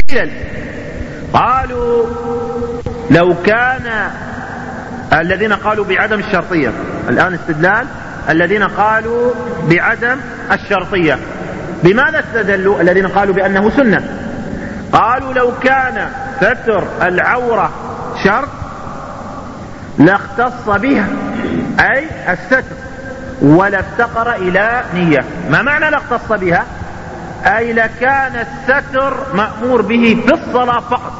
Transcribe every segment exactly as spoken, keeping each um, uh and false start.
علل. قالوا لو كان الذين قالوا بعدم الشرطية، الآن استدلال الذين قالوا بعدم الشرطية، بماذا استدلوا الذين قالوا بأنه سنة؟ قالوا لو كان ستر العورة شرط لاختص بها، أي الستر، ولا افتقر إلى نية. ما معنى لاختص بها؟ أي لكان الستر مأمور به في الصلاة فقط،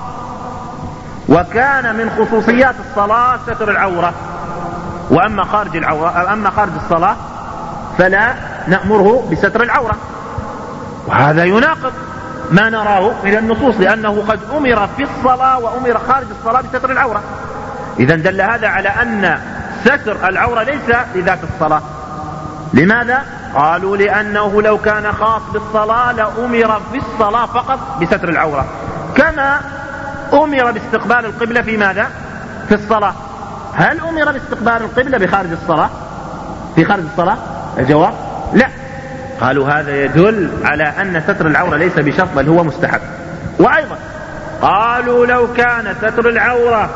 وكان من خصوصيات الصلاة ستر العورة، وأما خارج العورة أما خارج الصلاة فلا نأمره بستر العورة. وهذا يناقض ما نراه من النصوص، لأنه قد أمر في الصلاة وأمر خارج الصلاة بستر العورة. إذا دل هذا على أن ستر العورة ليس لذات الصلاة. لماذا؟ قالوا لأنه لو كان خاص بالصلاة لأمر في الصلاة فقط بستر العورة، كما أمر باستقبال القبلة في ماذا؟ في الصلاة. هل أمر باستقبال القبلة بخارج الصلاة في خارج الصلاة؟ الجواب لا. قالوا هذا يدل على أن ستر العورة ليس بشرط بل هو مستحب. وأيضا قالوا لو كان ستر العورة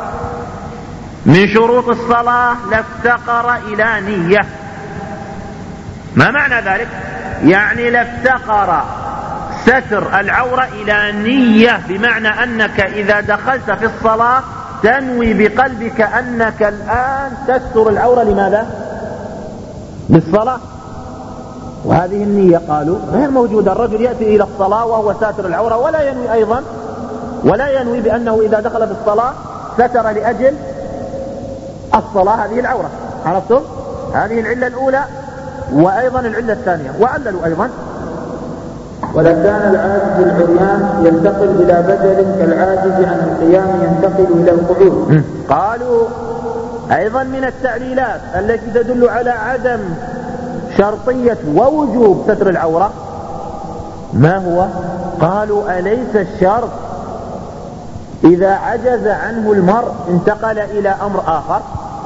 من شروط الصلاة لافتقر إلى نية. ما معنى ذلك؟ يعني لافتقر ستر العورة إلى نية، بمعنى أنك إذا دخلت في الصلاة تنوي بقلبك أنك الآن تستر العورة. لماذا؟ للصلاة. وهذه النية قالوا غير موجودة. الرجل يأتي إلى الصلاة وهو ساتر العورة ولا ينوي أيضا ولا ينوي بأنه إذا دخل في الصلاة ستر لأجل الصلاة هذه العورة. عرفتم؟ هذه العلة الأولى. وأيضا العلة الثانية وعللوا أيضا ولكان العاجز العريان ينتقل إلى بدل كالعاجز عن القيام ينتقل إلى القعود. قالوا أيضا من التعليلات التي تدل على عدم شرطية ووجوب ستر العورة ما هو؟ قالوا أليس الشرط إذا عجز عنه المرء انتقل إلى أمر آخر؟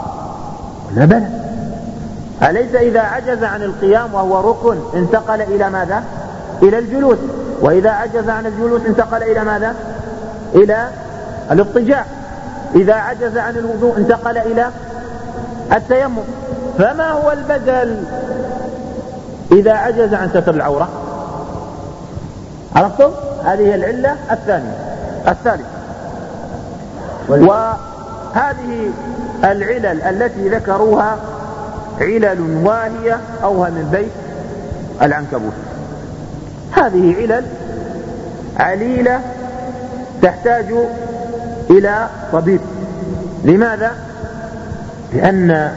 لا بل. أليس إذا عجز عن القيام وهو ركن انتقل إلى ماذا؟ إلى الجلوس. وإذا عجز عن الجلوس انتقل إلى ماذا؟ إلى الاضطجاع. إذا عجز عن الوضوء انتقل إلى التيمم. فما هو البدل إذا عجز عن ستر العورة؟ عرفتم؟ هذه العلة الثانية الثالثة. وهذه العلل التي ذكروها علل واهية أوهى من بيت العنكبوت. هذه علل عليلة تحتاج إلى طبيب. لماذا؟ لأن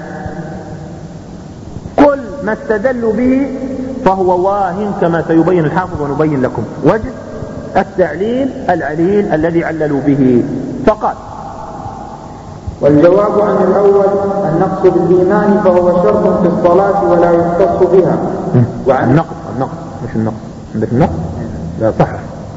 كل ما استدلوا به فهو واهن كما سيبين الحافظ ونبين لكم وجه التعليل العليل الذي عللوا به. فقال والجواب عن الأول النقص بالإيمان فهو شرط في الصلاة ولا يختص بها. وعن النقص النقص مش النقص عندك النقص لا صح.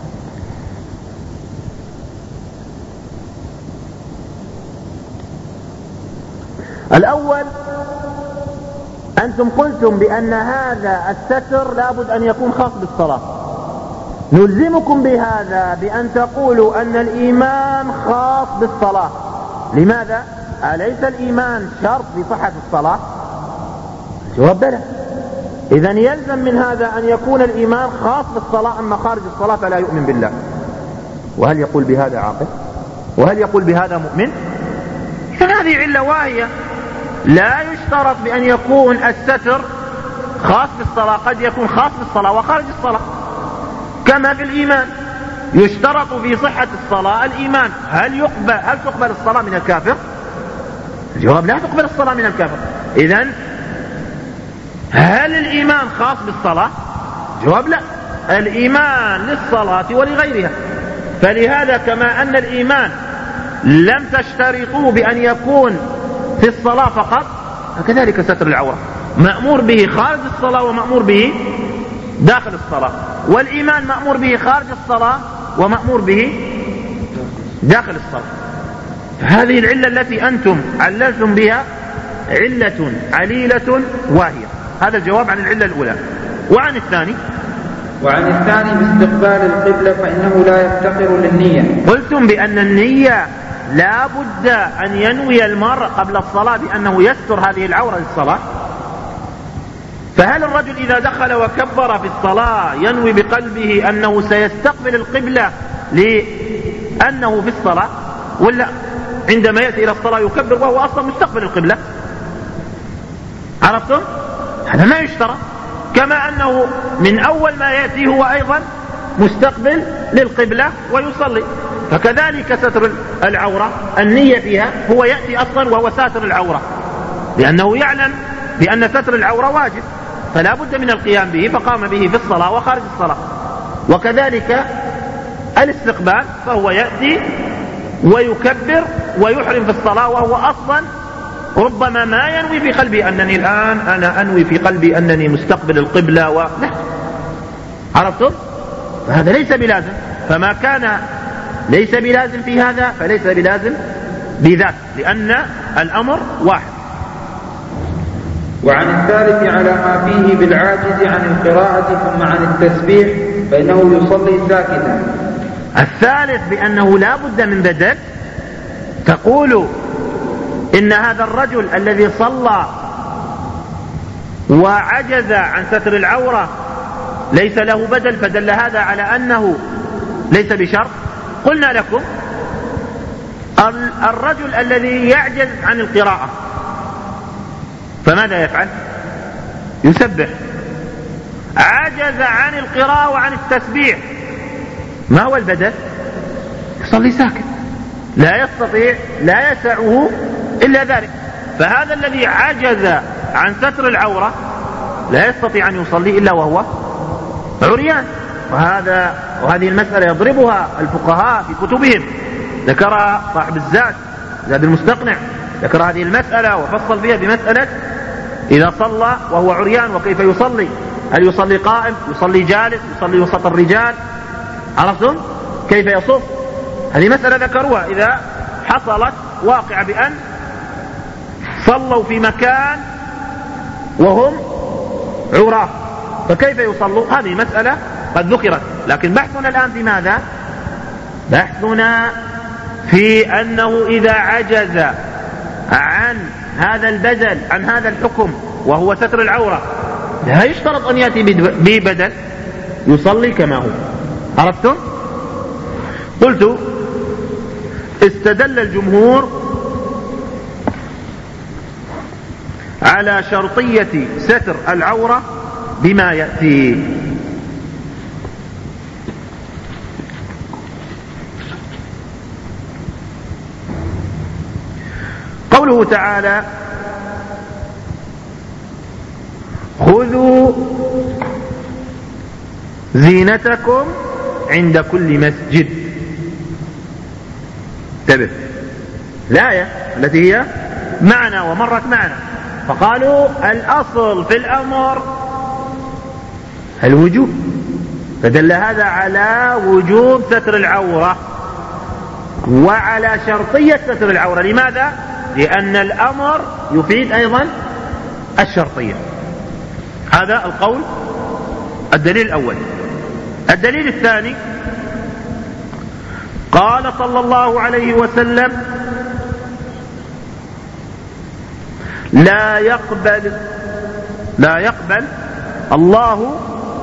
الأول أنتم قلتم بأن هذا الستر لابد أن يكون خاص بالصلاة. نلزمكم بهذا بأن تقولوا أن الإيمان خاص بالصلاة. لماذا؟ أليس الإيمان شرط لصحة الصلاة؟ الجواب بلى. إذن يلزم من هذا أن يكون الإيمان خاص بالصلاة، أما خارج الصلاة فلا يؤمن بالله. وهل يقول بهذا عاقل؟ وهل يقول بهذا مؤمن؟ إذن هذه علة واهية. لا يشترط بأن يكون الستر خاص بالصلاة، قد يكون خاص بالصلاة وخارج الصلاة. كما في الإيمان يشترط في صحة الصلاة الإيمان. هل يقبل هل تقبل الصلاة من الكافر؟ الجواب لا تقبل الصلاة من الكافر. إذن هل الإيمان خاص بالصلاة؟ الجواب لا. الإيمان للصلاة ولغيرها. فلهذا كما أن الإيمان لم تشترطوا بأن يكون في الصلاة فقط، فكذلك ستر العورة مأمور به خارج الصلاة ومأمور به داخل الصلاة. والإيمان مأمور به خارج الصلاة ومأمور به داخل الصلاة. هذه العلة التي أنتم عللتم بها علة عليلة واهية. هذا الجواب عن العلة الأولى. وعن الثاني وعن الثاني باستقبال القبلة فإنه لا يفتقر للنية. قلتم بأن النية لا بد أن ينوي المرء قبل الصلاة بأنه يستر هذه العورة للصلاة، فهل الرجل إذا دخل وكبر في الصلاة ينوي بقلبه أنه سيستقبل القبلة لأنه في الصلاة، ولا عندما يأتي إلى الصلاة يكبر وهو أصلا مستقبل القبلة؟ عرفتم؟ هذا ما يشترى، كما أنه من أول ما يأتي هو أيضا مستقبل للقبلة ويصلي، فكذلك ستر العورة النية فيها هو يأتي أصلا وهو ساتر العورة، لأنه يعلم بأن ستر العورة واجب فلا بد من القيام به، فقام به في الصلاة وخارج الصلاة. وكذلك الاستقبال فهو يأتي ويكبر ويحرم في الصلاة وهو أصلا ربما ما ينوي في قلبي أنني الآن أنا أنوي في قلبي أنني مستقبل القبلة و... لا. عرفتم؟ فهذا ليس بلازم، فما كان ليس بلازم في هذا فليس بلازم بذاك، لأن الأمر واحد. وعن الثالث على ما فيه بالعاجز عن القراءة ثم عن التسبيح فإنه يصلي ساكتا. الثالث بأنه لا بد من بدل، تقول إن هذا الرجل الذي صلى وعجز عن ستر العورة ليس له بدل، فدل هذا على أنه ليس بشرط. قلنا لكم الرجل الذي يعجز عن القراءة فماذا يفعل؟ يسبح. عجز عن القراءة وعن التسبيح، ما هو البدل؟ يصلي ساكت، لا يستطيع لا يسعه إلا ذلك. فهذا الذي عجز عن ستر العورة لا يستطيع أن يصلي إلا وهو عريان، وهذا وهذه المسألة يضربها الفقهاء في كتبهم، ذكرها صاحب الزاد زاد المستقنع، ذكر هذه المسألة وفصل فيها بمسألة إذا صلى وهو عريان وكيف يصلي، هل يصلي قائم، يصلي جالس، يصلي وسط الرجال، عرفتم كيف يصف؟ هذه مسألة ذكروها إذا حصلت واقع بأن صلوا في مكان وهم عراة فكيف يصلوا؟ هذه مسألة قد ذكرت، لكن بحثنا الآن في ماذا؟ بحثنا في أنه إذا عجز عن هذا البدل عن هذا الحكم وهو ستر العورة لا يشترط أن يأتي ببدل، يصلي كما هو. عرفتم؟ قلت استدل الجمهور على شرطية ستر العورة بما يأتي. قوله تعالى خذوا زينتكم عند كل مسجد. انتبه، الآية التي هي معنا ومرت معنا، فقالوا الأصل في الأمر الوجوب، فدل هذا على وجوب ستر العورة وعلى شرطية ستر العورة. لماذا؟ لأن الأمر يفيد أيضا الشرطية. هذا القول الدليل الأول. الدليل الثاني قال صلى الله عليه وسلم لا يقبل لا يقبل الله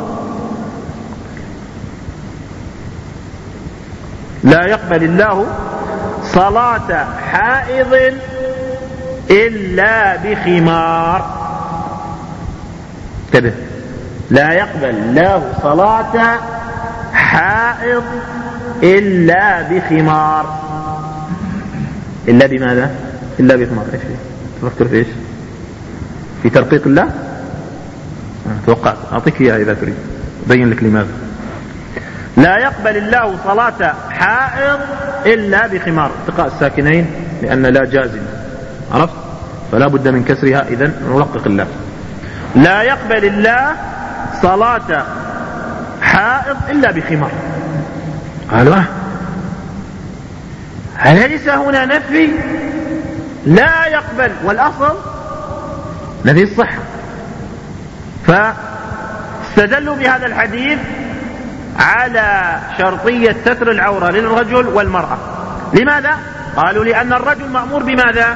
لا يقبل الله صلاة حائض إلا بخمار. انتبه، لا يقبل الله صلاة حائض إلا بخمار. إلا بماذا؟ إلا بخمار. إيش تفكر في إيش؟ في ترقيق الله؟ توقعت، أعطيك إياها إذا تريد أبين لك لماذا. لا يقبل الله صلاة حائض إلا بخمار، التقاء الساكنين لأن لا جازم، عرفت؟ فلا بد من كسرها، إذن نرقق الله. لا يقبل الله صلاة حائض إلا بخمار. قالوا هل ليس هنا نفي؟ لا يقبل، والأصل نفي الصحة. فاستدلوا بهذا الحديث على شرطية ستر العورة للرجل والمرأة. لماذا؟ قالوا لأن الرجل مأمور بماذا؟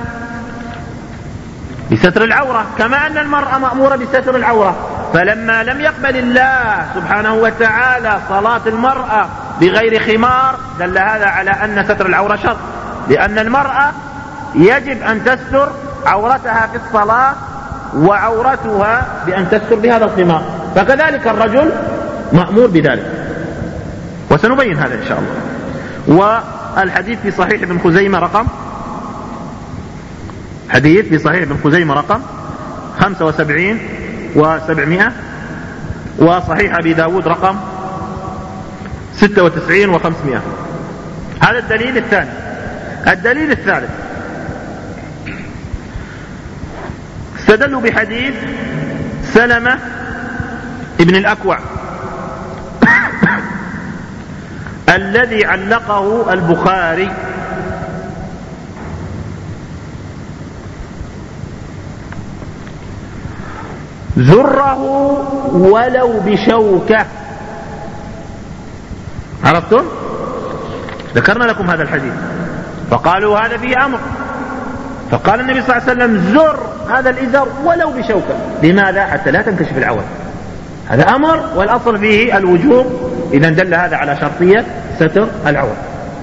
بستر العورة، كما أن المرأة مأمورة بستر العورة. فلما لم يقبل الله سبحانه وتعالى صلاة المرأة بغير خمار دل هذا على أن ستر العورة شرط، لأن المرأة يجب أن تستر عورتها في الصلاة وعورتها بأن تستر بهذا الخمار، فكذلك الرجل مأمور بذلك، وسنبين هذا إن شاء الله. والحديث في صحيح ابن خزيمة رقم حديث في صحيح ابن خزيمة رقم خمسة وسبعين وسبعمائة، وصحيح أبي داود رقم ستة وتسعين وخمسمائة. هذا الدليل الثاني. الدليل الثالث استدلوا بحديث سلمة ابن الأكوع الذي علقه البخاري، زره ولو بشوكة. عرفتم؟ ذكرنا لكم هذا الحديث فقالوا هذا فيه أمر، فقال النبي صلى الله عليه وسلم زر هذا الإزار ولو بشوكة. لماذا؟ حتى لا تنكشف العورة. هذا أمر والأصل فيه الوجوب، إذا دل هذا على شرطية ستر العورة.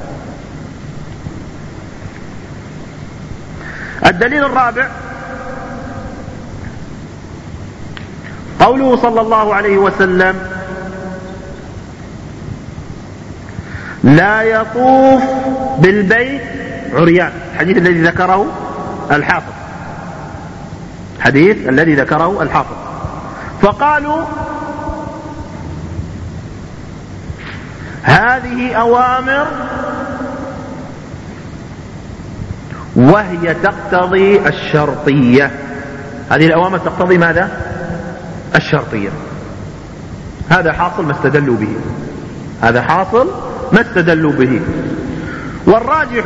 الدليل الرابع قوله صلى الله عليه وسلم لا يطوف بالبيت عريان، الحديث الذي ذكره الحافظ حديث الذي ذكره الحافظ فقالوا هذه أوامر وهي تقتضي الشرطية. هذه الأوامر تقتضي ماذا؟ الشرطية. هذا حاصل ما استدلوا به، هذا حاصل ما استدلوا به. والراجح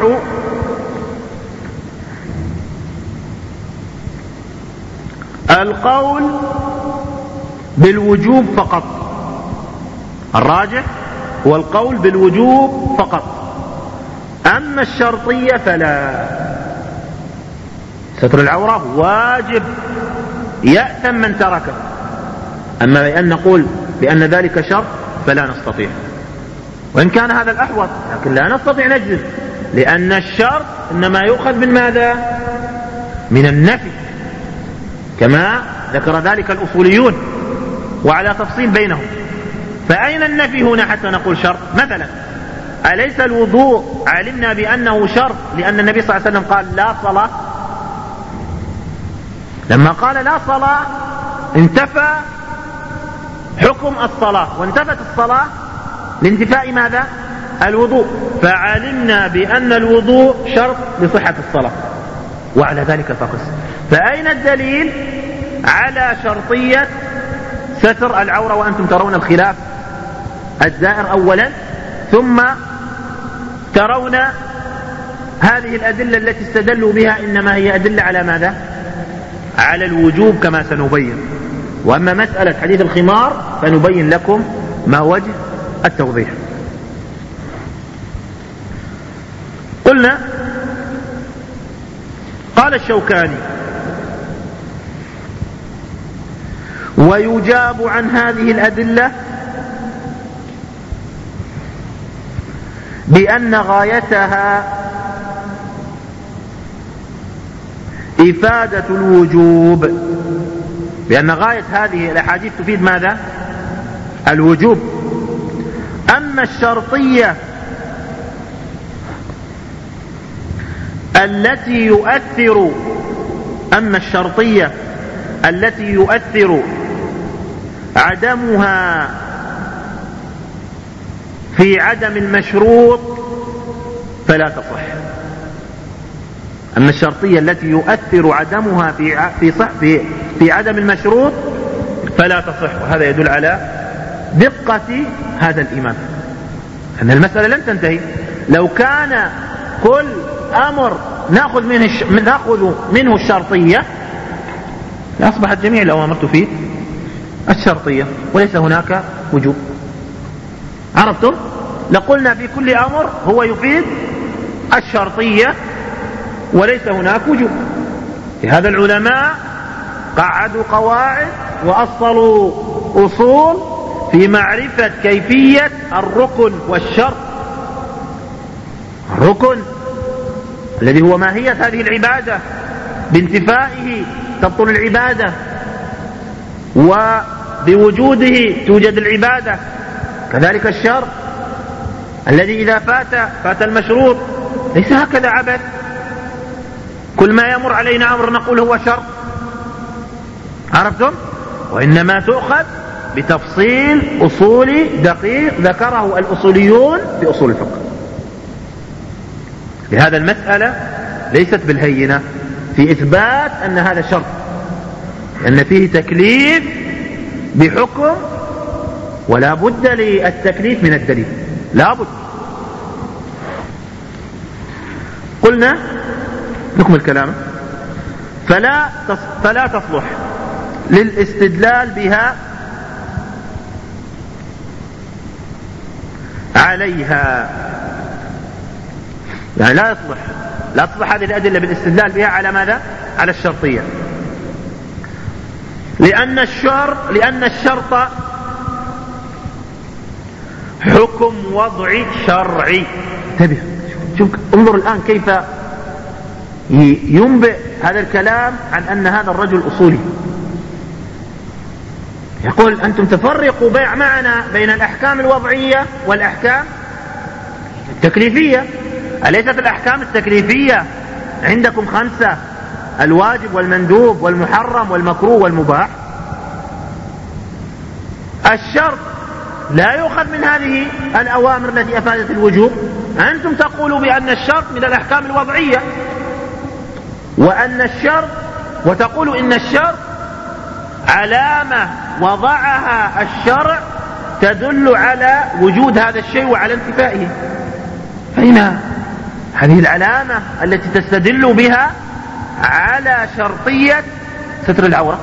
القول بالوجوب فقط، الراجح هو القول بالوجوب فقط. أما الشرطية فلا، ستر العورة واجب يأثم من تركه. أما بأن نقول بأن ذلك شرط فلا نستطيع، وإن كان هذا الأحوط، لكن لا نستطيع نجزم، لأن الشرط إنما يؤخذ من ماذا؟ من النفي، كما ذكر ذلك الأصوليون وعلى تفصيل بينهم. فأين النفي هنا حتى نقول شرط؟ مثلا أليس الوضوء علمنا بأنه شرط لأن النبي صلى الله عليه وسلم قال لا صلاة؟ لما قال لا صلاة انتفى حكم الصلاة، وانتفت الصلاة لانتفاء ماذا؟ الوضوء، فعلمنا بأن الوضوء شرط لصحة الصلاة، وعلى ذلك فقس. فأين الدليل على شرطية ستر العورة وأنتم ترون الخلاف الدائر أولا، ثم ترون هذه الأدلة التي استدلوا بها إنما هي أدلة على ماذا؟ على الوجوب كما سنبين. وأما مسألة حديث الخمار فنبين لكم ما وجه التوضيح. قلنا قال الشوكاني ويجاب عن هذه الأدلة بأن غايتها إفادة الوجوب، بأن غاية هذه الأحاديث تفيد ماذا؟ الوجوب. أما الشرطية التي يؤثر أما الشرطية التي يؤثر عدمها في عدم المشروط فلا تصح. أما الشرطية التي يؤثر عدمها في في صح في في عدم المشروط فلا تصح. وهذا يدل على دقة هذا الإمام، أن المسألة لم تنتهي. لو كان كل أمر نأخذ منه الش... نأخذ منه الشرطية لأصبحت جميع الأوامر تفيد الشرطية وليس هناك وجوب. عرفتم؟ لقلنا في كل أمر هو يفيد الشرطية وليس هناك وجوب. هذا العلماء قعدوا قواعد وأصلوا أصول في معرفة كيفية الركن والشرط. الركن الذي هو ماهية هذه العبادة، بانتفائه تبطل العبادة، وبوجوده توجد العبادة. كذلك الشرط الذي إذا فات فات المشروط. ليس هكذا عبث، كل ما يمر علينا أمر نقول هو شرط. عرفتم؟ وإنما تؤخذ بتفصيل أصولي دقيق ذكره الأصوليون في أصول الفقه. لهذا المسألة ليست بالهينة في إثبات أن هذا شرط، لأن فيه تكليف بحكم، ولا بد للتكليف من الدليل، لا بد. قلنا نكمل الكلام. فلا فلا تصلح للاستدلال بها عليها، يعني لا يصلح لا تصلح هذه الأدلة بالاستدلال بها على ماذا؟ على الشرطية، لأن الشرط لأن الشرط حكم وضعي شرعي. انتبه، شوف انظر الآن كيف ينبئ هذا الكلام عن أن هذا الرجل أصولي. يقول أنتم تفرقوا بيع معنا بين الأحكام الوضعية والأحكام التكليفية. أليست الأحكام التكليفية عندكم خمسة؟ الواجب والمندوب والمحرم والمكروه والمباح. الشرط لا يؤخذ من هذه الأوامر التي أفادت الوجوب. أنتم تقولوا بأن الشرط من الأحكام الوضعية، وأن الشرط وتقولوا إن الشرط علامة وضعها الشرع تدل على وجود هذا الشيء وعلى انتفائه. فإن هذه العلامة التي تستدل بها على شرطية ستر العورة،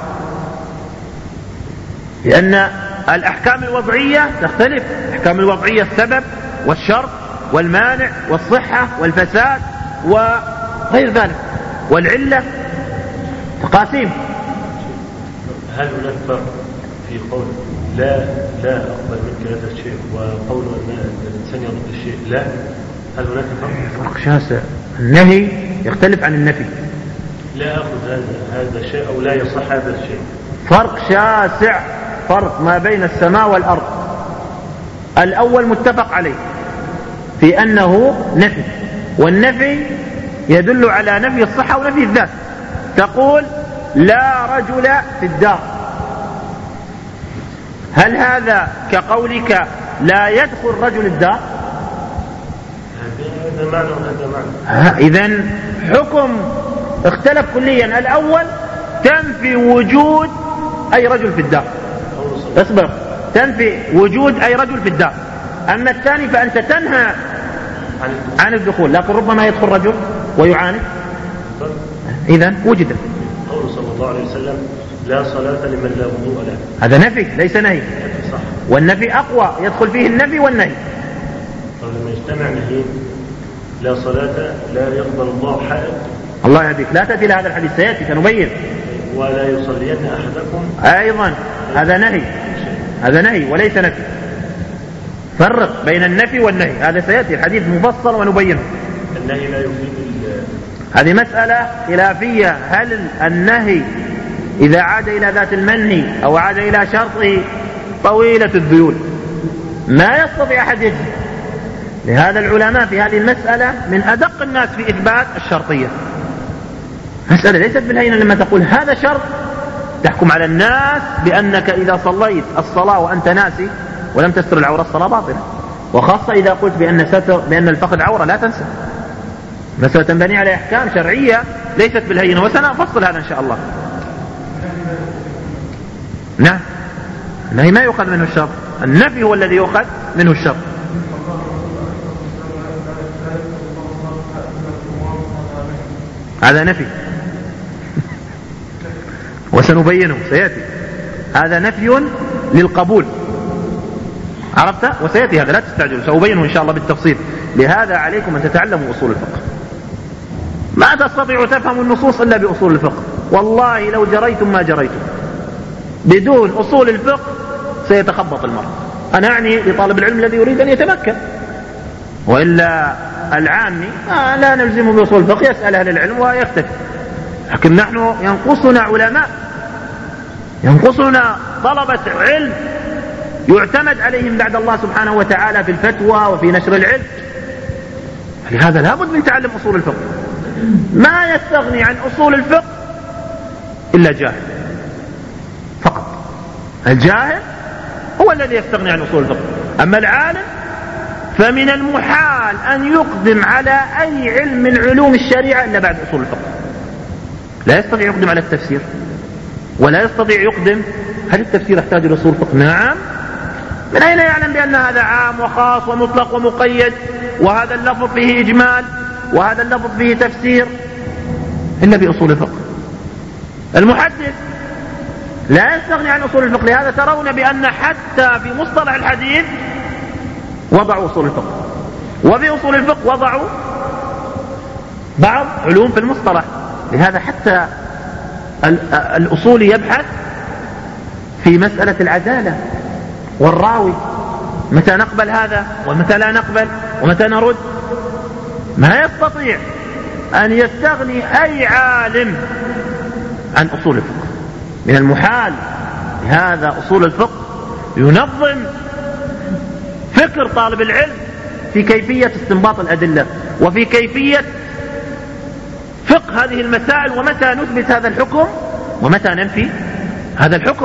لأن الأحكام الوضعية تختلف. الأحكام الوضعية السبب والشرط والمانع والصحة والفساد وغير ذلك، والعلة تقاسيم. هل هناك فرق في قول لا لا أقبل منك هذا الشيء وقول أن الإنسان يرد الشيء لا؟ هل هناك فرق؟ فرق شاسع. النهي يختلف عن النفي. لا أخذ هذا هذا الشيء أو لا يصح هذا الشيء. فرق شاسع، فرق ما بين السماء والأرض. الأول متفق عليه في أنه نفي، والنفي يدل على نفي الصحة ونفي الذات. تقول لا رجل في الدار، هل هذا كقولك لا يدخل رجل الدار؟ هذا معنى وهذا معنى. إذن حكم اختلف كليا. الأول تنفي وجود أي رجل في الدار، اصبر، تنفي وجود أي رجل في الدار. أما الثاني فأنت تنهى عن الدخول، لكن ربما يدخل رجل ويعاني. إذن وجد. قوله صلى الله عليه وسلم لا صلاة لمن لا وضوء له، هذا نفي ليس نهي. صح. والنفي أقوى، يدخل فيه النفي والنهي. فلما يجتمع نهيين لا صلاة لا يقبل الله حائط. الله يهديك، لا تأتي لهذا الحديث، سيأتي سنبين. ولا يصلين أحدكم أيضا هذا نهي، هذا نهي وليس نفي. فرق بين النفي والنهي، هذا سيأتي الحديث مفصل ونبينه. النهي لا يفيد. هذه مسألة خلافية، هل النهي إذا عاد إلى ذات المنهي أو عاد إلى شرطه طويلة الذيول، ما يستطيع أحد يجزم. لهذا العلماء في هذه المسألة من أدق الناس في إثبات الشرطية. مسألة ليست بالهينة لما تقول هذا شرط تحكم على الناس بأنك إذا صليت الصلاة وأنت ناسي ولم تستر العورة الصلاة باطلة، وخاصة إذا قلت بأن ستر بأن الفقد عورة لا تنسى. مسألة تنبني على أحكام شرعية ليست بالهينة، وسنفصل هذا إن شاء الله. نعم، النهي ما يؤخذ منه الشرط، النفي هو الذي يؤخذ منه الشرط. هذا نفي وسنبينه سيأتي. هذا نفي للقبول، عرفت؟ وسيأتي هذا لا تستعجلوا، سأبينه إن شاء الله بالتفصيل. لهذا عليكم أن تتعلموا أصول الفقه. ما تستطيعوا تفهموا النصوص إلا بأصول الفقه. والله لو جريتم ما جريتم بدون أصول الفقه سيتخبط المرء. أنا أعني لطالب العلم الذي يريد أن يتمكن، وإلا العامي آه لا نلزمه بأصول الفقه، يسأل أهل العلم ويكتفي. لكن نحن ينقصنا علماء، ينقصنا طلبة علم يعتمد عليهم بعد الله سبحانه وتعالى في الفتوى وفي نشر العلم. لهذا لابد من تعلم أصول الفقه. ما يستغني عن أصول الفقه إلا جاهل فقط. الجاهل هو الذي يستغني عن أصول الفقه. أما العالم فمن المحال أن يقدم على أي علم من علوم الشريعة إلا بعد أصول الفقه. لا يستطيع يقدم على التفسير، ولا يستطيع يقدم. هل التفسير يحتاج إلى أصول الفقه؟ نعم. من أين يعلم بأن هذا عام وخاص ومطلق ومقيد، وهذا اللفظ فيه إجمال وهذا اللفظ فيه تفسير؟ إلا بأصول الفقه. المحدث لا يستغني عن أصول الفقه. لهذا ترون بأن حتى في مصطلح الحديث وضعوا أصول الفقه، وفي أصول الفقه وضعوا بعض علوم في المصطلح. لهذا حتى الأصول يبحث في مسألة العدالة والراوي، متى نقبل هذا ومتى لا نقبل ومتى نرد. ما يستطيع أن يستغني أي عالم عن أصول الفقه. من المحال. هذا أصول الفقه ينظم فكر طالب العلم في كيفية استنباط الأدلة وفي كيفية فقه هذه المسائل، ومتى نثبت هذا الحكم ومتى ننفي هذا الحكم،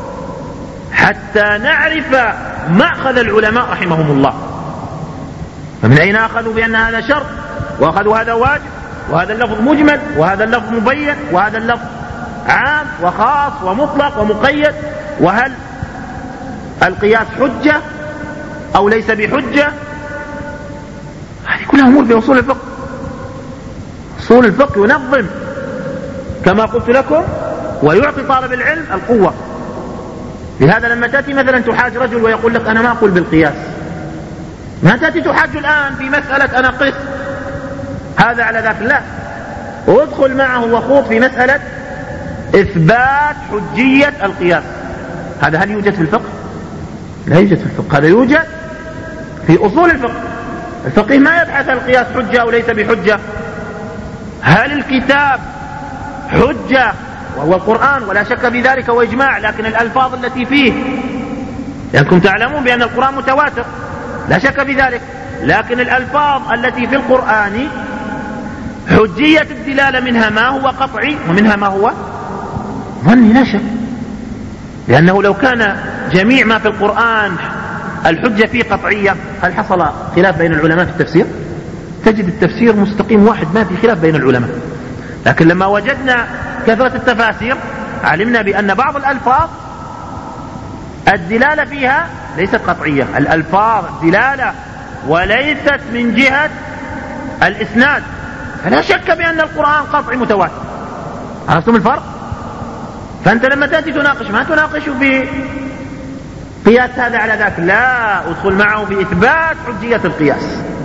حتى نعرف مأخذ العلماء رحمهم الله. فمن أين أخذوا بأن هذا شرط، وأخذوا هذا واجب، وهذا اللفظ مجمل، وهذا اللفظ مبين، وهذا اللفظ عام وخاص ومطلق ومقيد، وهل القياس حجة أو ليس بحجة. هذه كلها أمور في أصول الفقه. أصول الفقه ينظم كما قلت لكم ويعطي طالب العلم القوة. لهذا لما تأتي مثلا تحاج رجل ويقول لك أنا ما أقول بالقياس، ما تأتي تحاج الآن في مسألة أنا قس هذا على ذاك، لا، وادخل معه وخوض في مسألة إثبات حجية القياس. هذا هل يوجد في الفقه؟ لا يوجد في الفقه. هذا يوجد في أصول الفقه. الفقيه ما يبحث القياس حجة أو ليس بحجة. هل الكتاب حجة وهو القرآن ولا شك في ذلك وإجماع، لكن الألفاظ التي فيه، لأنكم تعلمون بأن القرآن متواتر لا شك في ذلك، لكن الألفاظ التي في القرآن حجية الدلالة منها ما هو قطعي ومنها ما هو ظني لا شك. لأنه لو كان جميع ما في القرآن الحجة فيه قطعية هل حصل خلاف بين العلماء في التفسير؟ تجد التفسير مستقيم واحد، ما في خلاف بين العلماء. لكن لما وجدنا كثرة التفاسير علمنا بأن بعض الألفاظ الدلالة فيها ليست قطعية، الألفاظ دلالة وليست من جهة الإسناد، فلا شك بأن القرآن قطعي متواتر. عرفتم الفرق؟ فأنت لما تأتي تناقش ما تناقش في قياس هذا على ذاك، لا، ادخل معه في إثبات حجية القياس،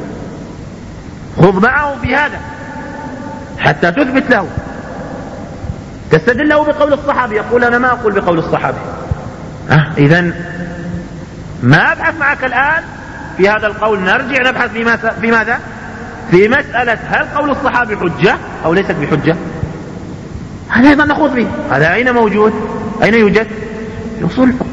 خذ معه في هذا حتى تثبت له، تستدل له بقول الصحابي، يقول أنا ما أقول بقول الصحابي. أه إذن ما أبحث معك الآن في هذا القول، نرجع نبحث في ماذا؟ في مسألة هل قول الصحابي حجة أو ليست بحجة. هذا أيضا نخوض فيه. هذا أين موجود؟ أين يوجد؟ في أصول الفقه.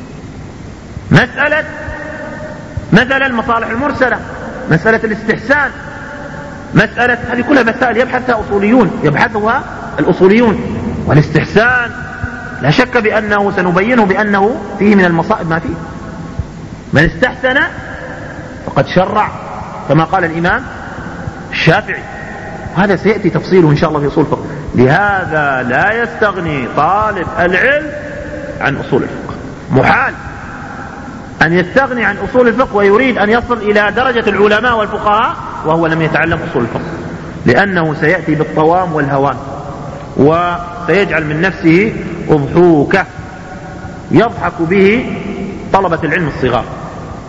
مسألة مثلا المصالح المرسلة، مسألة الاستحسان، مسألة، هذه كلها مسائل يبحثها أصوليون، يبحثها الأصوليون. والاستحسان لا شك بأنه سنبينه بأنه فيه من المصائب ما فيه. من استحسن فقد شرع كما قال الإمام الشافعي، وهذا سيأتي تفصيله إن شاء الله في أصول الفقه. لهذا لا يستغني طالب العلم عن أصول الفقه. محال أن يستغني عن أصول الفقه ويريد أن يصل إلى درجة العلماء والفقهاء وهو لم يتعلم أصول الفقه، لأنه سيأتي بالطوام والهوان وسيجعل من نفسه أضحوكة يضحك به طلبة العلم الصغار.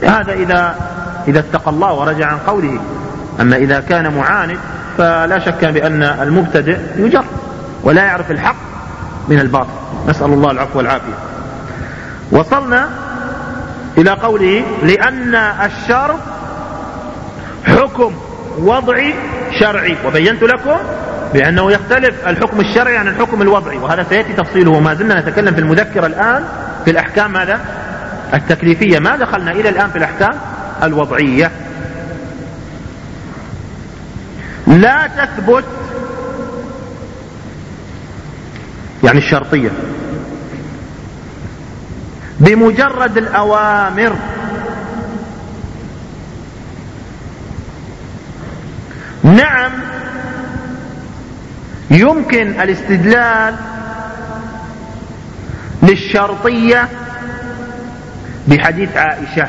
هذا إذا إذا اتقى الله ورجع عن قوله. أما إذا كان معاند فلا شك بأن المبتدئ يجر ولا يعرف الحق من الباطل، نسأل الله العفو والعافية. وصلنا إلى قوله لأن الشرط حكم وضعي شرعي، وبينت لكم بأنه يختلف الحكم الشرعي عن الحكم الوضعي، وهذا سيأتي تفصيله. وما زلنا نتكلم في المذكرة الآن في الأحكام ماذا؟ التكليفية، ما دخلنا إلى الآن في الأحكام الوضعية. لا تثبت يعني الشرطية بمجرد الأوامر، نعم يمكن الاستدلال للشرطية بحديث عائشة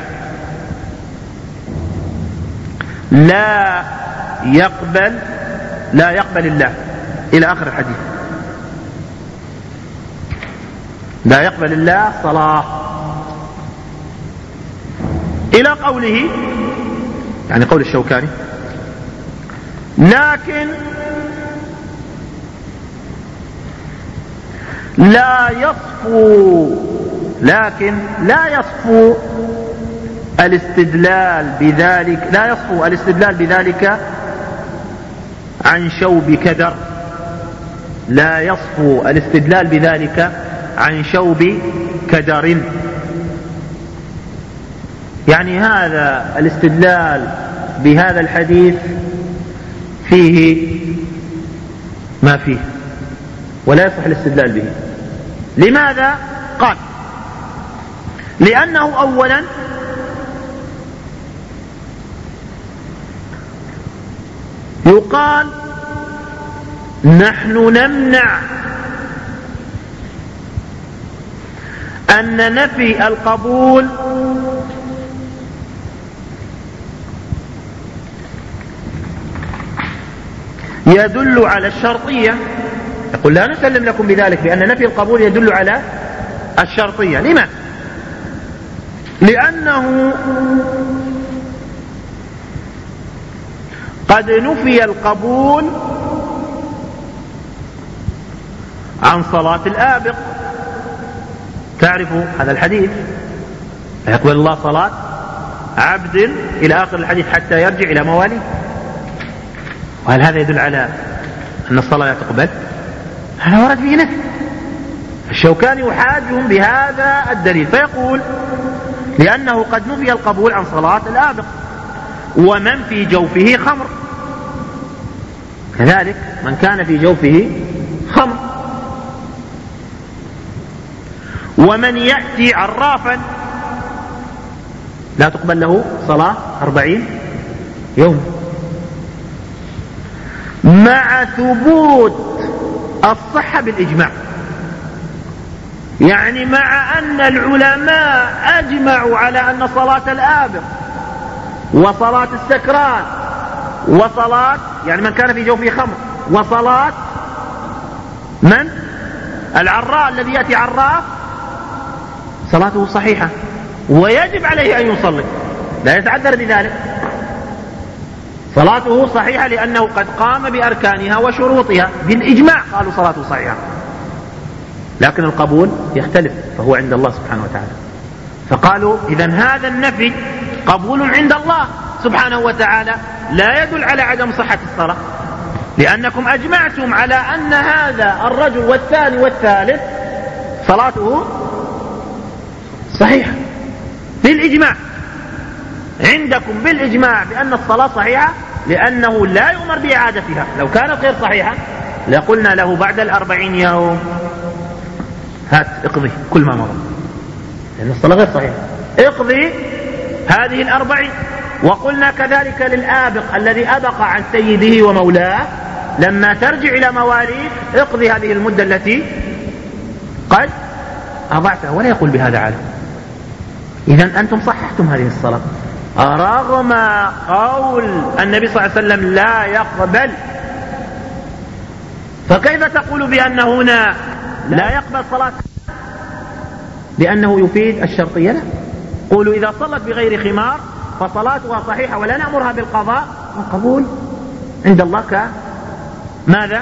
لا يقبل لا يقبل الله إلى آخر الحديث، لا يقبل الله صلاة إلى قوله يعني قول الشوكاني لكن لا يصفو لكن لا يصفو الاستدلال بذلك لا يصفو الاستدلال بذلك عن شوب كدر لا يصفو الاستدلال بذلك عن شوب كدر. يعني هذا الاستدلال بهذا الحديث فيه ما فيه ولا يصح الاستدلال به. لماذا؟ قال لأنه أولا يقال نحن نمنع أن نفي القبول يدل على الشرطية. يقول لا نسلم لكم بذلك بأن نفي القبول يدل على الشرطية. لماذا؟ لأنه قد نفي القبول عن صلاة الآبق. تعرفوا هذا الحديث لا يقبل الله صلاة عبد إلى آخر الحديث حتى يرجع إلى مواليه. وهل هذا يدل على أن الصلاة لا تقبل؟ هذا ورد فيه نفي. الشوكاني يحاجهم بهذا الدليل فيقول لأنه قد نفي القبول عن صلاة الآبق ومن في جوفه خمر، كذلك من كان في جوفه خمر، ومن يأتي عرافا لا تقبل له صلاة أربعين يوم، مع ثبوت الصحة بالإجماع. يعني مع أن العلماء أجمعوا على أن صلاة الآبق وصلاة السكران وصلاة يعني من كان في جوفه خمر وصلاة من العراء الذي يأتي عراف صلاته صحيحة ويجب عليه أن يصلي لا يتعذر بذلك، صلاته صحيحة لأنه قد قام بأركانها وشروطها بالإجماع، قالوا صلاته صحيحة. لكن القبول يختلف فهو عند الله سبحانه وتعالى. فقالوا إذن هذا النفي قبول عند الله سبحانه وتعالى لا يدل على عدم صحة الصلاة، لأنكم أجمعتم على أن هذا الرجل والثاني والثالث صلاته صحيحة بالإجماع، عندكم بالإجماع بأن الصلاة صحيحة لأنه لا يؤمر بإعادتها. لو كانت غير صحيحة لقلنا له بعد الأربعين يوم هات اقضي كل ما مضى، لأن الصلاة غير صحيحة، اقضي هذه الأربعين. وقلنا كذلك للآبق الذي أبق عن سيده ومولاه لما ترجع إلى مواليه اقضي هذه المدة التي قد أضعتها، ولا يقول بهذا عالم. إذن أنتم صححتم هذه الصلاة رغم قول النبي صلى الله عليه وسلم لا يقبل. فكيف تقول بأن هنا لا يقبل صلاة؟ لأنه يفيد الشرطية؟ لا، قولوا إذا صلت بغير خمار فصلاتها صحيحة ولا نأمرها بالقضاء، والقبول عند الله ك ماذا؟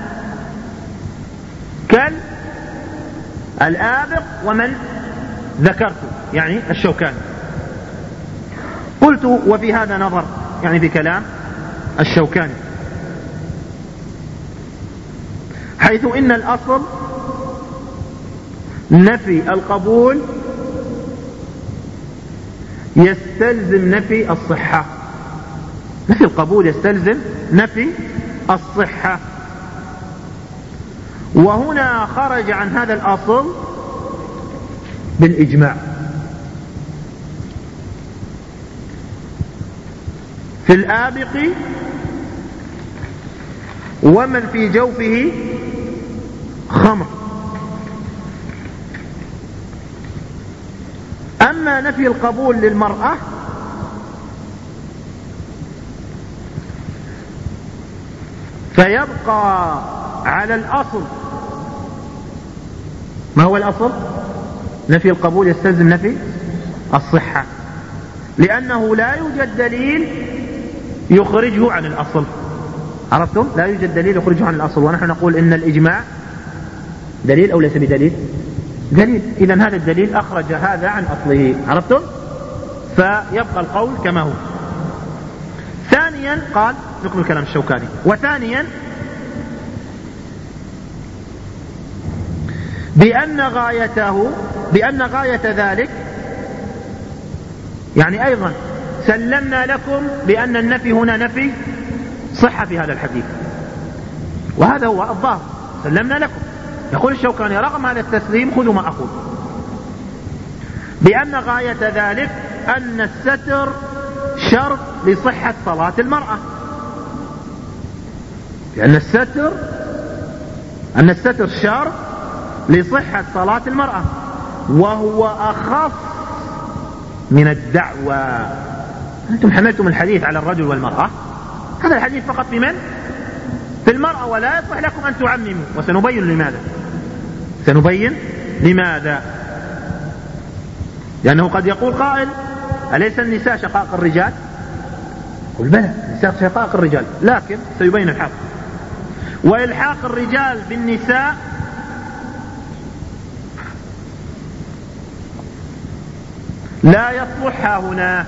كالآبق ومن ذكرت يعني الشوكاني. قلت وفي هذا نظر، يعني في كلام الشوكاني، حيث إن الأصل نفي القبول يستلزم نفي الصحة. نفي القبول يستلزم نفي الصحة، وهنا خرج عن هذا الأصل بالإجماع. في الآبق ومن في جوفه خمر. أما نفي القبول للمرأة فيبقى على الأصل. ما هو الأصل؟ نفي القبول يستلزم نفي الصحة، لأنه لا يوجد دليل يخرجه عن الأصل. عرفتم؟ لا يوجد دليل يخرجه عن الأصل، ونحن نقول إن الإجماع دليل أو ليس بدليل؟ دليل. إذن هذا الدليل أخرج هذا عن أصله. عرفتم؟ فيبقى القول كما هو. ثانيا قال نكمل كلام الشوكاني. وثانيا بأن غايته بأن غاية ذلك، يعني أيضا سلمنا لكم بأن النفي هنا نفي صحة في هذا الحديث، وهذا هو الظاهر، سلمنا لكم. يقول الشوكاني رغم هذا التسليم خذوا ما أقول، بأن غاية ذلك أن الستر شرط لصحة صلاة المرأة، لأن الستر أن الستر شرط لصحة صلاة المرأة، وهو أخف من الدعوى. أنتم حملتم الحديث على الرجل والمرأة، هذا الحديث فقط في من؟ في المرأة، ولا يصح لكم أن تعمموا، وسنبين لماذا. سنبين لماذا. لأنه قد يقول قائل أليس النساء شقائق الرجال؟ قل بلى، النساء شقائق الرجال، لكن سيبين الحق. وإلحاق الرجال بالنساء لا يصلح هنا،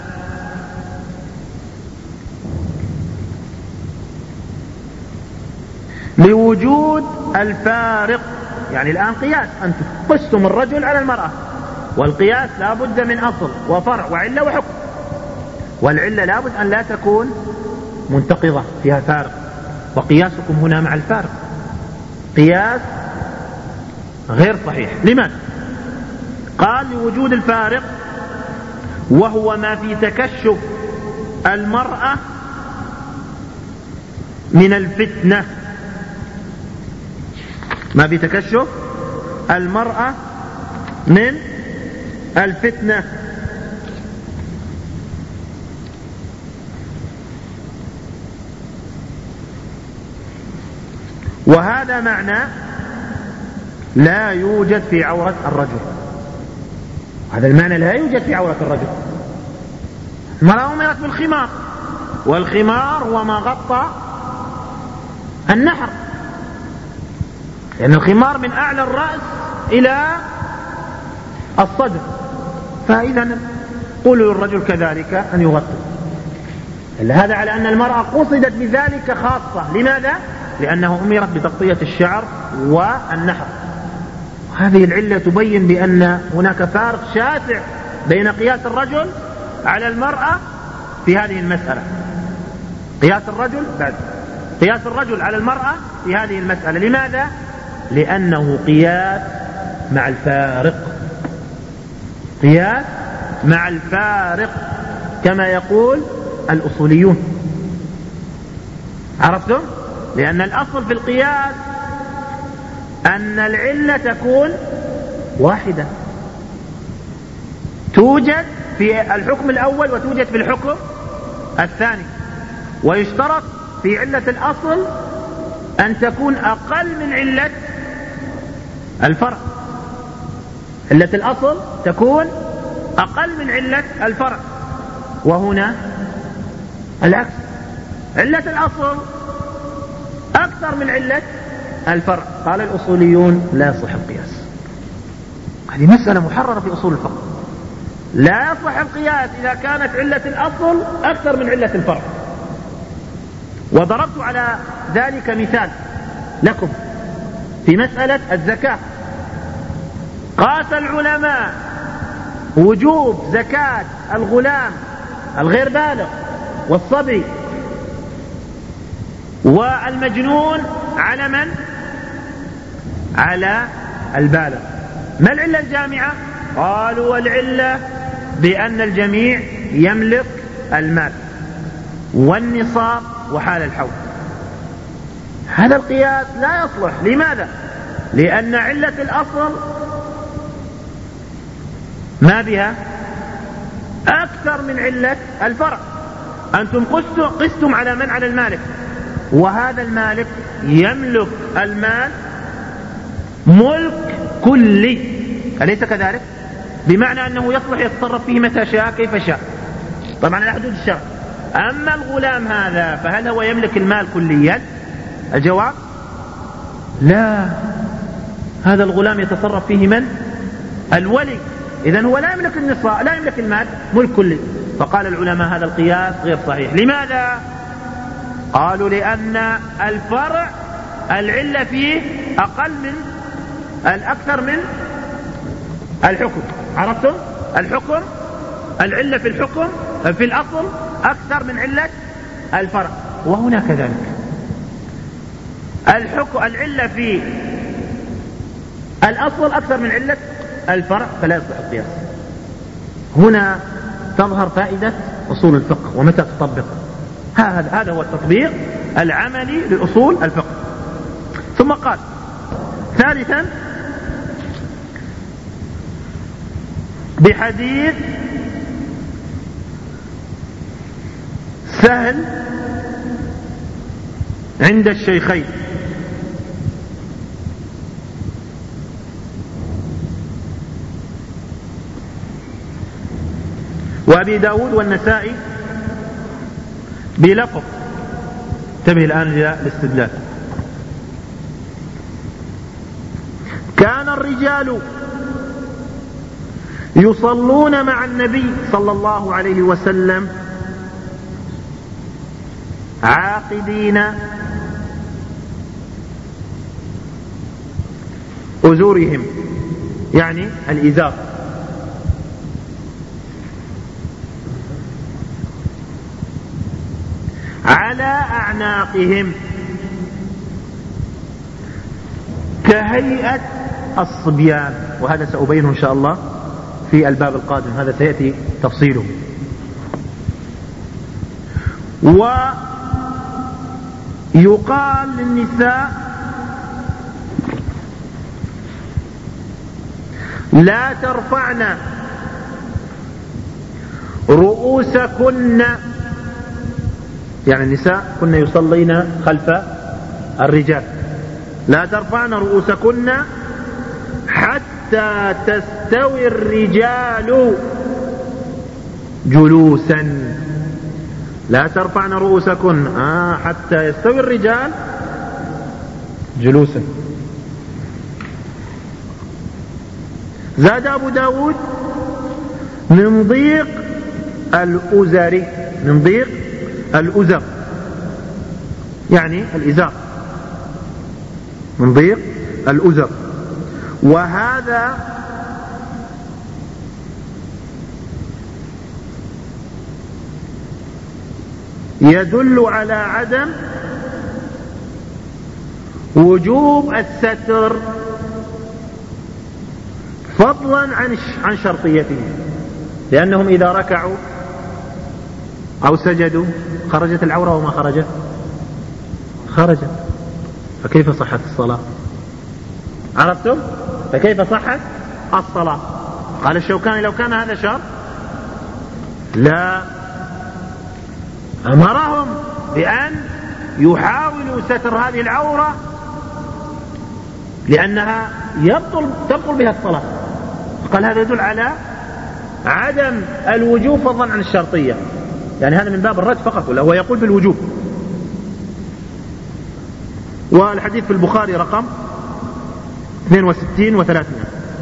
لوجود الفارق. يعني الآن قياس، أنتم قستم الرجل على المرأة، والقياس لا بد من أصل وفرع وعلة وحكم، والعلة لا بد أن لا تكون منتقضة فيها فارق، وقياسكم هنا مع الفارق قياس غير صحيح. لماذا؟ قال لوجود الفارق، وهو ما في تكشف المرأة من الفتنة، ما في تكشف المرأة من الفتنة. وهذا معنى لا يوجد في عورة الرجل، هذا المعنى لا يوجد في عورة الرجل. المرأة أمرت بالخمار، والخمار هو ما غطى النحر، لأن الخمار من أعلى الرأس إلى الصدر، فإذا قولوا للرجل كذلك أن يغطي. هذا على أن المرأة قصدت بذلك خاصة. لماذا؟ لأنه أمرت بتغطية الشعر والنحر. هذه العلة تبين بأن هناك فارق شاسع بين قياس الرجل على المرأة في هذه المسألة. قياس الرجل بعد قياس الرجل على المرأة في هذه المسألة. لماذا؟ لأنه قياس مع الفارق، قياس مع الفارق كما يقول الأصوليون. عرفتم؟ لأن الأصل في القياس أن العلة تكون واحدة، توجد في الحكم الأول وتوجد في الحكم الثاني، ويشترط في علة الأصل أن تكون أقل من علة الفرع. علة الأصل تكون أقل من علة الفرع، وهنا العكس، علة الأصل أكثر من علة الفرع. قال الأصوليون لا يصح القياس. هذه مسألة محررة في أصول الفقه، لا يصح القياس إذا كانت علة الأصل أكثر من علة الفرع. وضربت على ذلك مثال لكم في مسألة الزكاة. قاس العلماء وجوب زكاة الغلام الغير بالغ والصبي والمجنون على من؟ على البالغ. ما العلة الجامعة؟ قالوا والعلة بأن الجميع يملك المال والنصاب وحال الحول. هذا القياس لا يصلح. لماذا؟ لأن علة الأصل ما بها أكثر من علة الفرع. أنتم قستم على من؟ على المالك، وهذا المالك يملك المال ملك كلي، أليس كذلك؟ بمعنى أنه يصلح يتصرف فيه متى شاء كيف شاء، طبعا على حدود الشرع. أما الغلام هذا فهل هو يملك المال كليا؟ الجواب لا، هذا الغلام يتصرف فيه من؟ الولي. إذن هو لا يملك النصاب، لا يملك المال ملك كلي. فقال العلماء هذا القياس غير صحيح. لماذا؟ قالوا لأن الفرع العلة فيه أقل من الأكثر من الحكم. عرفتم؟ الحكم العلة في الحكم في الأصل أكثر من علة الفرع، وهنا كذلك الحكم العلة في الأصل أكثر من علة الفرع، فلا يصح القياس. هنا تظهر فائدة أصول الفقه ومتى تطبق. هذا هذا هو التطبيق العملي لأصول الفقه. ثم قال ثالثا بحديث سهل عند الشيخين وأبي داود والنسائي بلفظ. انتبه الآن إلى الاستدلال. كان الرجال يصلون مع النبي صلى الله عليه وسلم عاقدين أزورهم، يعني الإزار، على أعناقهم كهيئة الصبيان. وهذا سأبينه إن شاء الله في الباب القادم، هذا سيأتي تفصيله. ويقال للنساء لا ترفعن رؤوسكن، يعني النساء كن يصلين خلف الرجال، لا ترفعن رؤوسكن حتى تستوي الرجال جلوسا. لا ترفعن رؤوسكن آه حتى يستوي الرجال جلوسا. زاد أبو داود من ضيق الأزر، من ضيق الأزر يعني الإزار، من ضيق الأزر. وهذا يدل على عدم وجوب الستر فضلا عن عن شرطيته، لأنهم إذا ركعوا أو سجدوا خرجت العورة وما خرجت خرجت، فكيف صحت الصلاة؟ عرفتم؟ فكيف صحت الصلاة؟ قال الشوكاني لو كان هذا شرط لا أمرهم بأن يحاولوا ستر هذه العورة، لأنها يبطل تبطل بها الصلاة. قال هذا يدل على عدم الوجوب فضلا عن الشرطية، يعني هذا من باب الرد فقط، ولا هو يقول بالوجوب. والحديث في البخاري رقم اثنين وستين وثلاثمائة.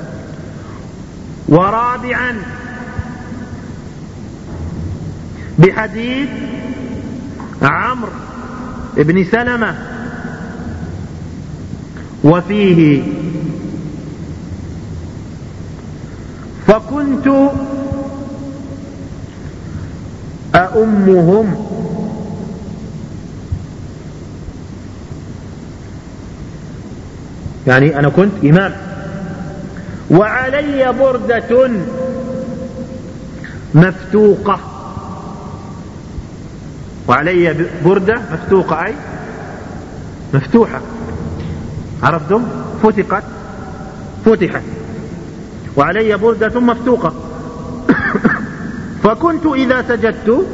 ورابعا بحديث عمرو بن سلمة وفيه: فكنت أؤمهم يعني أنا كنت إمام، وعلي بردة مفتوقة، وعلي بردة مفتوقة أي مفتوحة، عرفتم؟ فتقت فتحت، وعلي بردة مفتوقة. فكنت إذا سجدت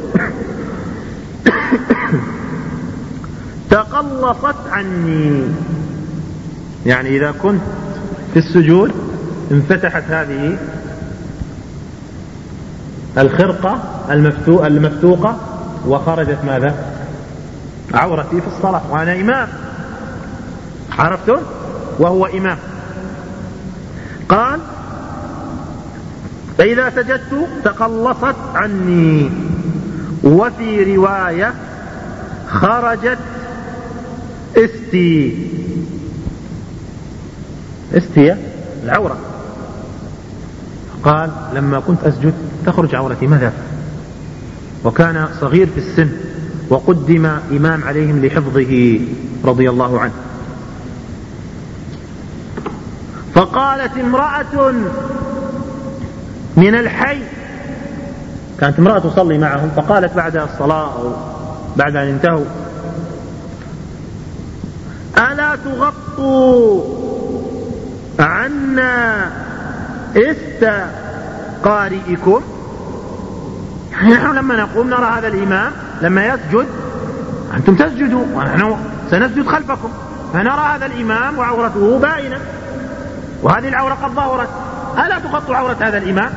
تقلصت عني، يعني إذا كنت في السجود انفتحت هذه الخرقة المفتوقة وخرجت ماذا؟ عورتي في الصلاة وأنا إمام، عرفتم؟ وهو إمام. قال: فإذا سجدت تقلصت عني. وفي رواية: خرجت استي، استي العورة. قال: لما كنت أسجد تخرج عورتي، ماذا؟ وكان صغير في السن، وقدم إمام عليهم لحفظه رضي الله عنه. فقالت امرأة من الحي، كانت امرأة تصلي معهم، فقالت بعد الصلاة أو بعد أن انتهوا: ألا تغطوا عنا است قارئكم؟ نحن لما نقوم نرى هذا الإمام لما يسجد أنتم تسجدوا ونحن سنسجد خلفكم، فنرى هذا الإمام وعورته باينة، وهذه العورة قد ظهرت، ألا تغطوا عورة هذا الإمام؟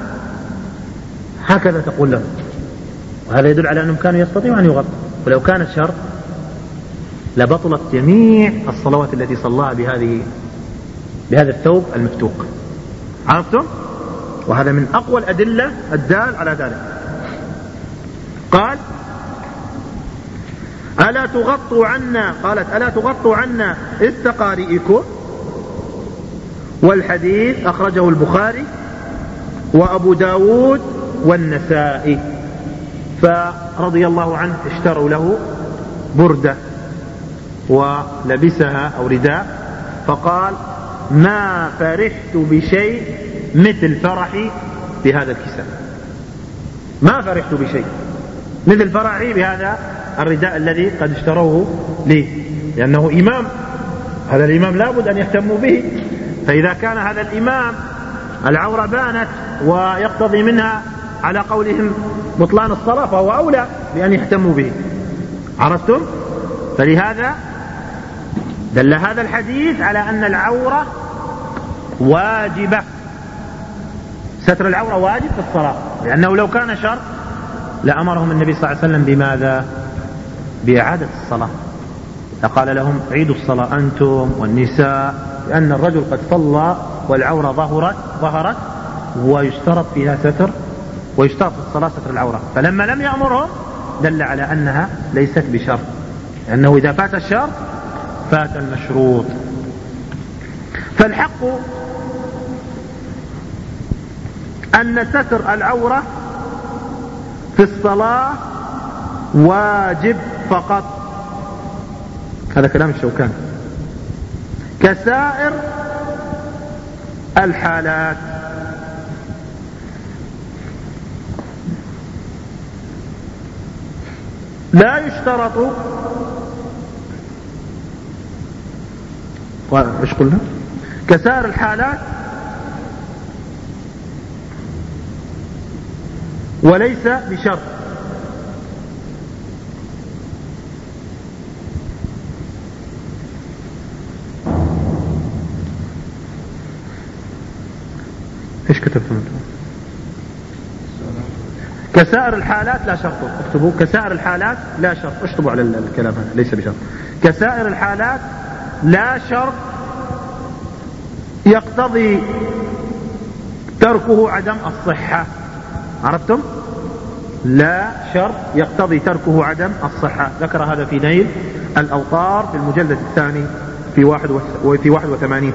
هكذا تقول له. وهذا يدل على أنهم كانوا يستطيعوا أن يغطوا، ولو كان الشرط لبطلت جميع الصلوات التي صلاها بهذه بهذا الثوب المفتوق. عرفتم؟ وهذا من أقوى الأدلة الدال على ذلك. قال: ألا تغطوا عنا، قالت: ألا تغطوا عنا استقارئكم. والحديث أخرجه البخاري وأبو داود والنسائي. فرضي الله عنه اشتروا له بردة ولبسها أو رداء، فقال: ما فرحت بشيء مثل فرحي بهذا الكساء، ما فرحت بشيء مثل فرحي بهذا الرداء الذي قد اشتروه لي، لأنه إمام، هذا الإمام لابد أن يهتموا به. فإذا كان هذا الإمام العورة بانت ويقتضي منها على قولهم بطلان الصلاة، فهو أولى بأن يهتموا به. عرفتم؟ فلهذا دل هذا الحديث على أن العورة واجبة، ستر العورة واجب في الصلاة، لأنه لو كان شرط لأمرهم النبي صلى الله عليه وسلم بماذا؟ بإعادة الصلاة، فقال لهم: عيدوا الصلاة أنتم والنساء، لأن الرجل قد صلى والعورة ظهرت ظهرت ويشترط فيها ستر، ويشترط في الصلاة ستر العورة. فلما لم يأمرهم دل على أنها ليست بشرط، لأنه إذا فات الشرط فات المشروط. فالحق أن ستر العورة في الصلاة واجب فقط، هذا كلام الشوكاني، كسائر الحالات. لا يشترط، ايش قلنا؟ كسائر الحالات وليس بشرط. ايش كتبتم انتم؟ كسائر الحالات لا شرط. اكتبوا كسائر الحالات لا شرط. اشطبوا على الكلام هذا ليس بشرط. كسائر الحالات لا شرط يقتضي تركه عدم الصحة. عرفتم؟ لا شرط يقتضي تركه عدم الصحة. ذكر هذا في نيل الأوطار في المجلد الثاني في واحد وفي واحد وثمانين.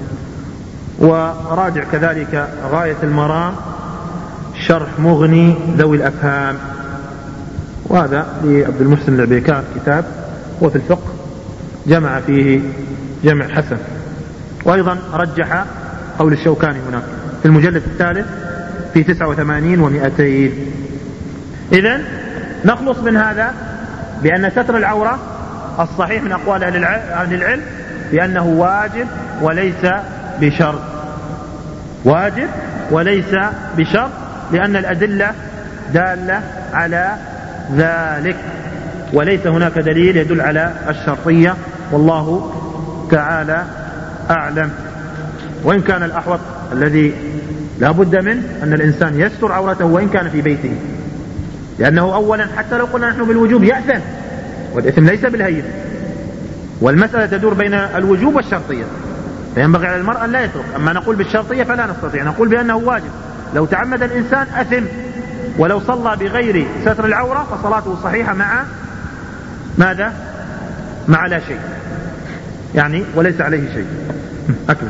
وراجع كذلك غاية المرام شرح مغني ذوي الأفهام، وهذا لعبد المحسن العبيكار كتاب وفي الفقه جمع فيه جمع حسن. وأيضا رجح قول الشوكاني هناك في المجلد الثالث في تسعة وثمانين ومئتين. إذن نخلص من هذا بأن ستر العورة الصحيح من أقوال أهل العلم بأنه واجب وليس بشرط. واجب وليس بشرط لأن الأدلة دالة على ذلك، وليس هناك دليل يدل على الشرطية، والله تعالى أعلم. وإن كان الأحوط الذي لا بد منه أن الإنسان يستر عورته وإن كان في بيته، لأنه أولا حتى لو قلنا نحن بالوجوب يأثم، والإثم ليس بالهين، والمسألة تدور بين الوجوب والشرطية، فينبغي على المرء أن لا يترك. أما نقول بالشرطية فلا نستطيع، نقول بأنه واجب. لو تعمد الإنسان أثم، ولو صلى بغير ستر العورة فصلاته صحيحة مع ماذا؟ مع لا شيء يعني، وليس عليه شيء. أكمل.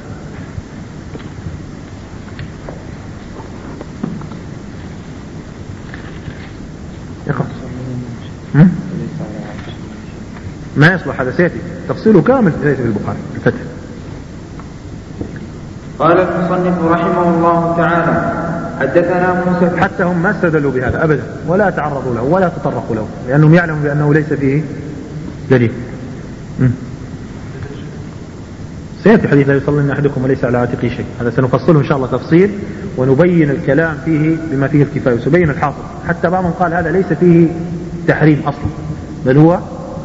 ما يصلح هذا سيأتي تفصيله كامل في البخاري الفتح. قال المصنف رحمه الله تعالى حدثنا موسى. حتى هم ما استدلوا بهذا أبدا ولا تعرضوا له ولا تطرقوا له، لأنهم يعلموا بأنه ليس فيه دليل. سيأتي حديث لا يصلين أحدكم وليس على عاتقه شيء، هذا سنفصله إن شاء الله تفصيل ونبين الكلام فيه بما فيه الكفاية، وسبين الحافظ. حتى بعضهم قال هذا ليس فيه تحريم أصلا، بل هو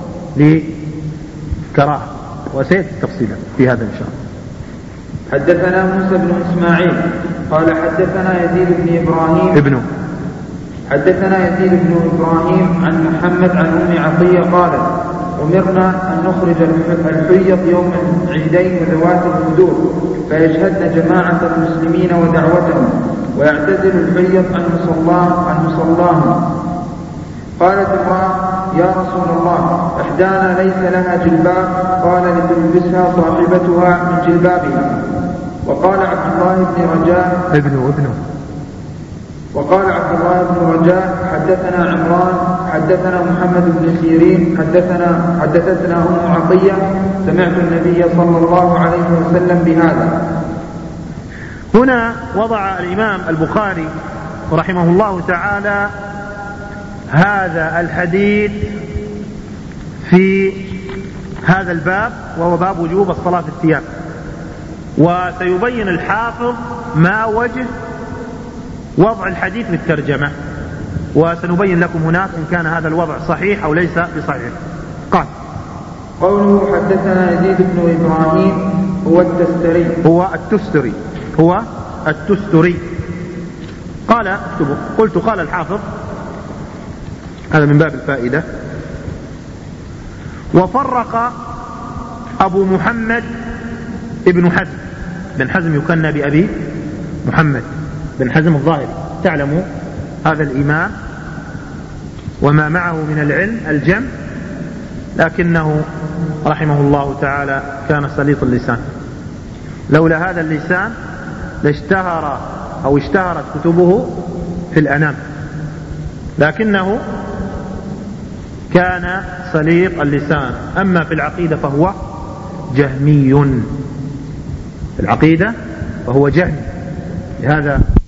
لكراهة، وسيأتي تفصيلا في هذا إن شاء الله. حدثنا موسى بن إسماعيل قال حدثنا يزيد بن إبراهيم ابنه حدثنا يزيد بن إبراهيم عن محمد عن أم عطية قالت أمرنا أن نخرج الحيض يوم العيدين وذوات الخدور فيشهدن جماعة المسلمين ودعوتهم، ويعتزل الحيض عن مصلاه عن مصلاهم. قالت امرأة يا رسول الله إحدانا ليس لها جلباب، قال لتلبسها صاحبتها من جلبابها. وقال عبد الله بن رجاء ابنه ابنه وقال عبد الله بن رجاء حدثنا عمران حدثنا محمد بن سيرين حدثنا حدثتنا أم عطية سمعت النبي صلى الله عليه وسلم بهذا. هنا وضع الإمام البخاري رحمه الله تعالى هذا الحديث في هذا الباب، وهو باب وجوب الصلاة في الثياب. وسيبين الحافظ ما وجه وضع الحديث بالترجمة، وسنبين لكم هناك إن كان هذا الوضع صحيح أو ليس بصحيح. قال قوله حدثنا يزيد بن إبراهيم هو التستري هو التستري هو التستري قال اكتبوا. قلت قال الحافظ، هذا من باب الفائدة. وفرق أبو محمد ابن حزم، بن حزم يكنى بأبي محمد بن حزم الظاهري، تعلموا هذا الإمام وما معه من العلم الجم، لكنه رحمه الله تعالى كان سليط اللسان. لولا هذا اللسان لاشتهر أو اشتهرت كتبه في الأنام، لكنه كان سليط اللسان. أما في العقيدة فهو جهمي، في العقيدة فهو جهمي. لهذا